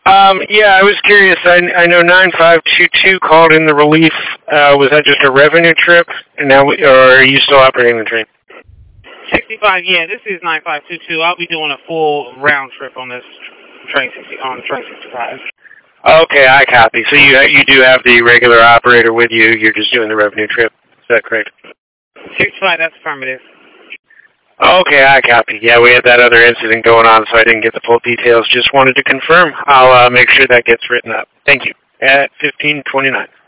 Yeah, I was curious. I know 9522 called in the relief. Was that just a revenue trip? And now, or are you still operating the train? 65, yeah, this is 9522. I'll be doing a full round trip on this train 65. Okay, I copy. So you do have the regular operator with you. You're just doing the revenue trip. Is that correct? 65, that's affirmative. Okay, I copy. Yeah, we had that other incident going on, so I didn't get the full details. Just wanted to confirm. I'll make sure that gets written up. Thank you. At 15:29.